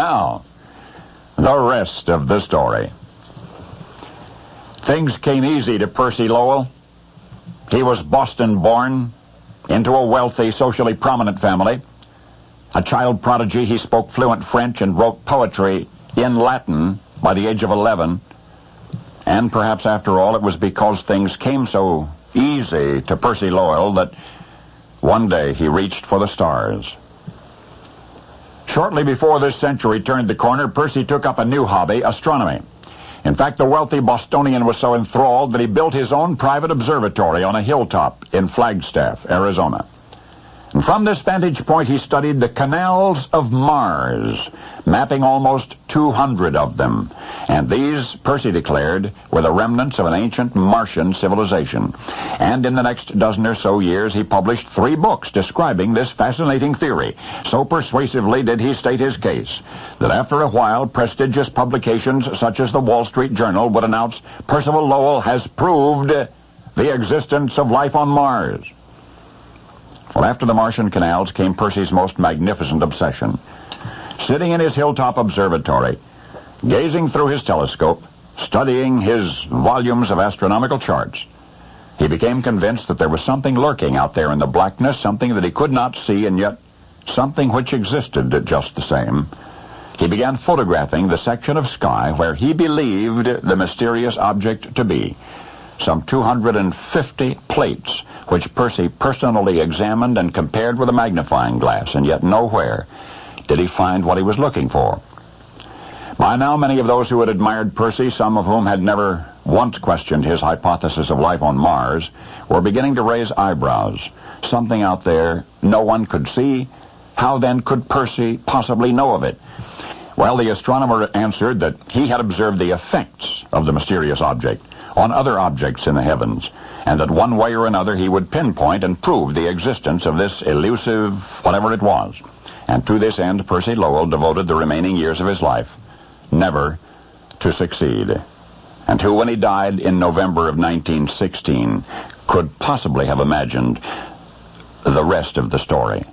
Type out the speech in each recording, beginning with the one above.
Now, the rest of the story. Things came easy to Percy Lowell. He was Boston-born, into a wealthy, socially prominent family. A child prodigy, he spoke fluent French and wrote poetry in Latin by the age of 11. And perhaps, after all, it was because things came so easy to Percy Lowell that one day he reached for the stars. Shortly before this century turned the corner, Percy took up a new hobby, astronomy. In fact, the wealthy Bostonian was so enthralled that he built his own private observatory on a hilltop in Flagstaff, Arizona. And from this vantage point, he studied the canals of Mars, mapping almost 200 of them. And these, Percy declared, were the remnants of an ancient Martian civilization. And in the next dozen or so years, he published 3 books describing this fascinating theory. So persuasively did he state his case that after a while, prestigious publications such as the Wall Street Journal would announce Percival Lowell has proved the existence of life on Mars. Well, after the Martian canals came Percy's most magnificent obsession. Sitting in his hilltop observatory, gazing through his telescope, studying his volumes of astronomical charts, he became convinced that there was something lurking out there in the blackness, something that he could not see, and yet something which existed just the same. He began photographing the section of sky where he believed the mysterious object to be. Some 250 plates, which Percy personally examined and compared with a magnifying glass, and yet nowhere did he find what he was looking for. By now, many of those who had admired Percy, some of whom had never once questioned his hypothesis of life on Mars, were beginning to raise eyebrows. Something out there no one could see. How then could Percy possibly know of it? Well, the astronomer answered that he had observed the effects of the mysterious object on other objects in the heavens, and that one way or another he would pinpoint and prove the existence of this elusive whatever it was. And to this end, Percy Lowell devoted the remaining years of his life, never to succeed. And who, when he died in November of 1916, could possibly have imagined the rest of the story?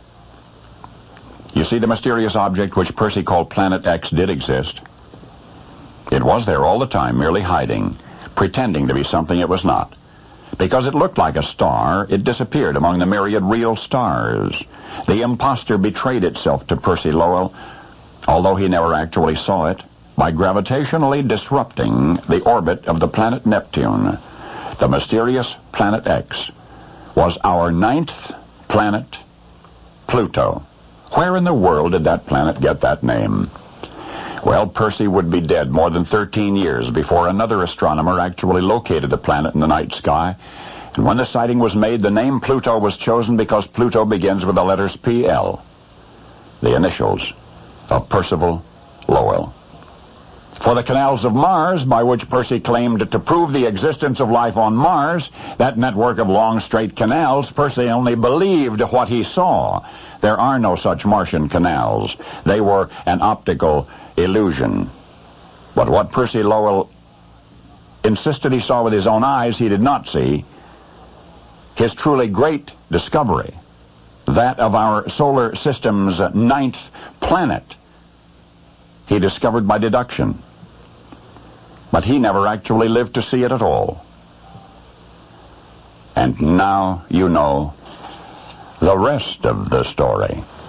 You see, the mysterious object which Percy called Planet X did exist. It was there all the time, merely hiding, pretending to be something it was not. Because it looked like a star, it disappeared among the myriad real stars. The impostor betrayed itself to Percy Lowell, although he never actually saw it, by gravitationally disrupting the orbit of the planet Neptune. The mysterious Planet X was our 9th planet, Pluto. Where in the world did that planet get that name? Well, Percy would be dead more than 13 years before another astronomer actually located the planet in the night sky. And when the sighting was made, the name Pluto was chosen because Pluto begins with the letters PL, the initials of Percival Lowell. For the canals of Mars, by which Percy claimed to prove the existence of life on Mars, that network of long, straight canals, Percy only believed what he saw. There are no such Martian canals. They were an optical illusion. But what Percy Lowell insisted he saw with his own eyes, he did not see. His truly great discovery, that of our solar system's 9th planet, he discovered by deduction. But he never actually lived to see it at all. And now you know the rest of the story.